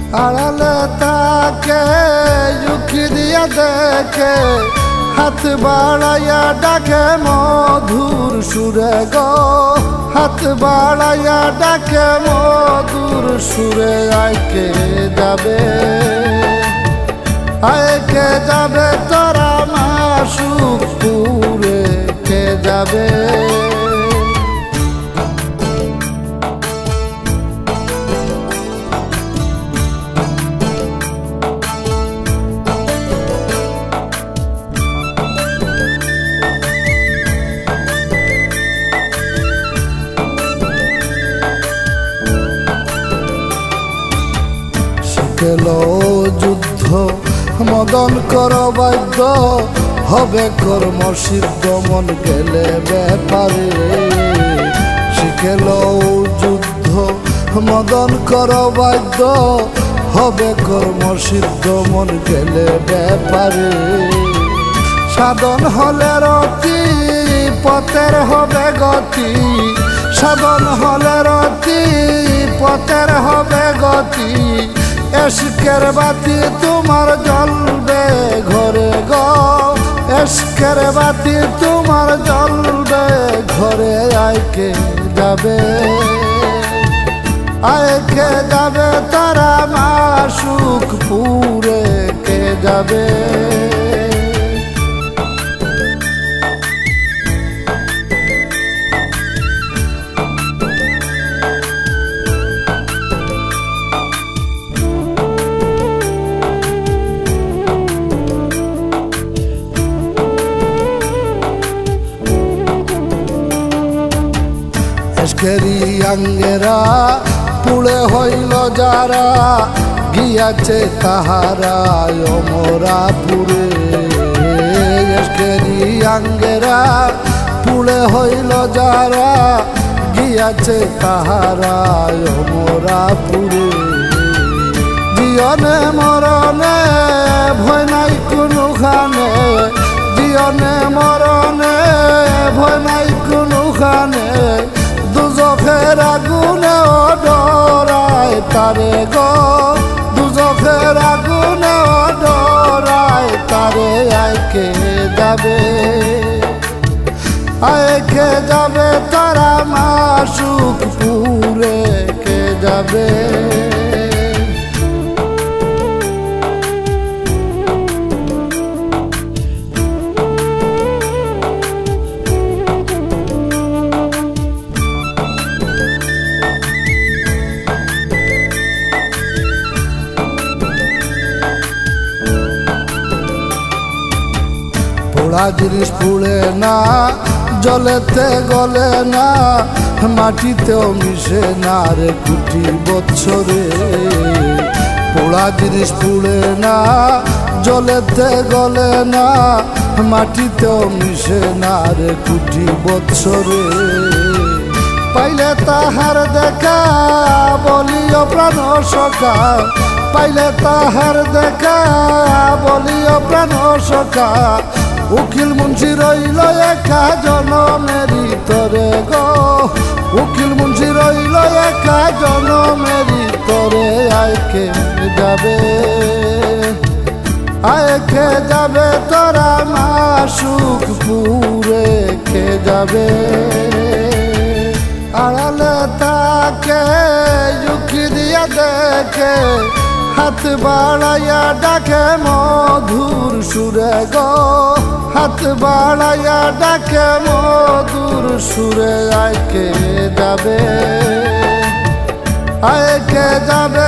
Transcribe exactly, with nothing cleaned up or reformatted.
আড়ালে তাকে উকি দিয়া দেখে, হাত বাড়াইয়া ডাকে মধুর সুরে গো, হাত বাড়াইয়া ডাকে মধুর সুরে। আইকে যাবে আইকে যাবে তোরা মাসুক পুরে, কে যাবে শিখেলো যুদ্ধ মদন কর বাদ্য, হবে কর্মসিদ্ধ মন গেলে ব্যাপারে। শিখেলো যুদ্ধ মদন কর বাদ্য, হবে কর্মসিদ্ধ মন গেলে ব্যাপারে। সাধন হলে রতি পথের হবে গতি, সাধন হলে রতি পথের হবে গতি। এশকের বাতি তোমার জ্বলবে ঘরে গো, এশকের বাতি তোমার জ্বলবে ঘরে। আইকে যাবে আইকে যাবে তারা মাসুক পুরে, কে যাবে এশকেরি আঙ্গেরা পুড়ে হইল যারা, গিয়াছে তাহারা অমরা পুরে। এশকেরি আঙ্গেরা পুড়ে হইল যারা, গিয়াছে তাহারা অমরা পুরে। জীবনে মরণে ভয় নাই কোনোখানে, জীবনে মরণে ভয় নাই কোনোখানে। দুজখের আগুনে ডরায় তারে গো, দুজখের আগুনে ডরায় তারে। আইকে যাবে আইকে যাবে তারা মাসুক পুরে, কে যাবে পোড়া জিনিস পুড়ে না, জলেতে গলে না, মাটিতেও মিশে না রে কোটি বছরে। পোড়া জিনিস পুড়ে না, জলেতে গলে না, মাটিতেও মিশে না রে কোটি বছরে। পাইলে তাহার দেখা বলিও প্রাণ সখা, পাইলে তাহার দেখা বলিও প্রাণ সখা। উকিল মুন্সি রইল একা জনমেরি তরে গো, উকিল মুন্সি রইল একা জনমেরি তরে। আইকে যাবে আইকে যাবে তোরা মাসুক পুরে, কে যাবে আড়ালে তাকে উকি দিয়া দেখে, হাত বাড়াইয়া ডাকে মধুর সুরে গো, হাত বাড়াইয়া ডাকে মধুর সুরে। আইকে যাবে আইকে যাবে